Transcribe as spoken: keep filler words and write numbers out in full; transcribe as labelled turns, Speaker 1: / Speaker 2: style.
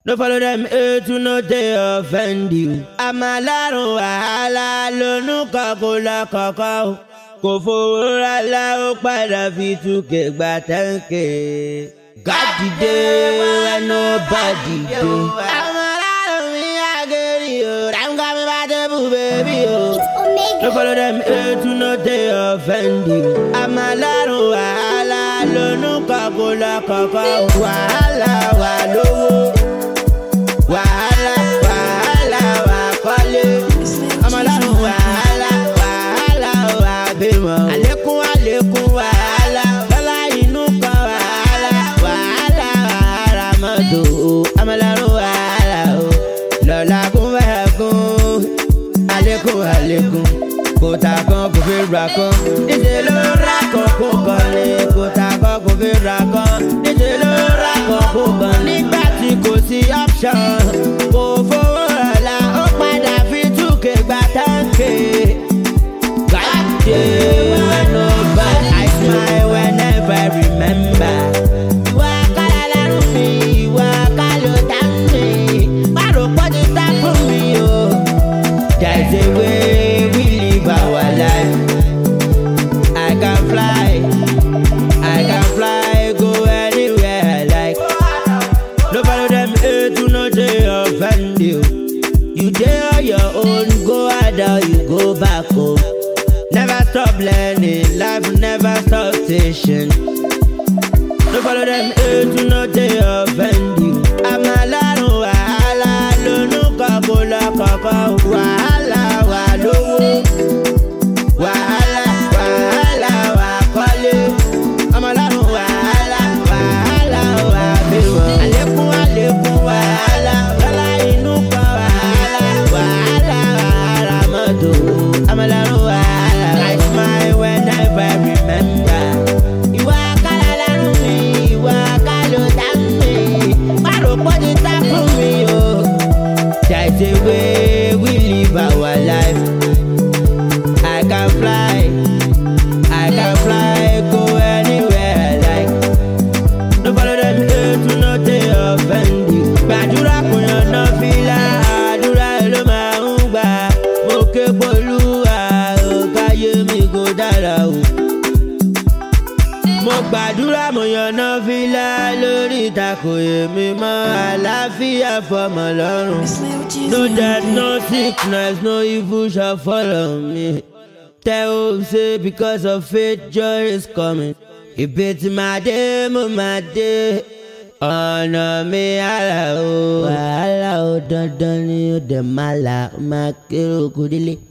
Speaker 1: No follow them hate to no they offend you. Amalaro wahala lonu kakola kakao. Kò fowó ra la ó padà fi túkè gba tẹ́ǹkè. God dìde when nobody dey. Amalaro mi ageri o, dem got me by the boo baby o. No follow them hate to no they offend you. Amalaro wahala lonu kakola kakao. Wahala wa lówó. Wahala, wahala, wakole. Amalaro wahala, wahala, wabimo. Alekun, alekun, wahala. Lọ́la inú kan wahala, wahala, wahala mọ́tò. Amalaro wahala o. Lọ́la kun fẹ́kun. Alekun, alekun. Kòtà kan kò fi ra kan. Níṣẹ́ ló ra kan kó kan ní. Kòtà kan kò fi ra kan. Níṣẹ́ ló ra kan kó kan. Nígbà tí kò sí option. Kò fowó ọ̀la ó padà fi túkè gba táǹkè. Gàdé when nobody I smile whenever I remember. Ìwà kálá lẹ́rù mi, ìwà kálò tá mi. Bárò pọ́jú tá fún mi o. There's a way we live our life. I can fly, I can fly, go anywhere I like. No follow them hate to no they offend you. You dey on your own, go harder, you go back home. Never stop learning, life never stop teaching. No follow them hate to no they offend you. Amalaro wahala lonu kakola kakao. Wahala wa lówó. Wahala, wahala, wakole. Amalaro wahala, wahala, wabimo. Alekun, alekun, wahala. Lọ́la inú kan wahala, wahala, wahala mọ́tò. Amalaro wahala. I smile whenever I remember. Ìwà kálá lẹ́rù mi, ìwà kálò tá mi. Bárò pọ́jú tá fún mi o. There's a way we live our life. I can fly, I can fly, go anywhere I like. No follow them hate to no they offend you. Gbàdúrà kò yànnà fìlà, àdúrà ló máa ń gbà. Mo ké polúwa, ò káyé mi kò dára o. Mo gbàdúrà mo yànnà fìlà lórí ìtàkùn èmi mọ́ àlàáfíà fọmọ lọ́rùn. No death, no sickness, no evil shall follow me. Tell hope say because of faith joy is coming. Ibi tí màá dé mo máa dé. Ọ̀nà mi àlà o. Wàhálà o dandan ni ó dẹ̀ máa là ó máa kéré okùn délé.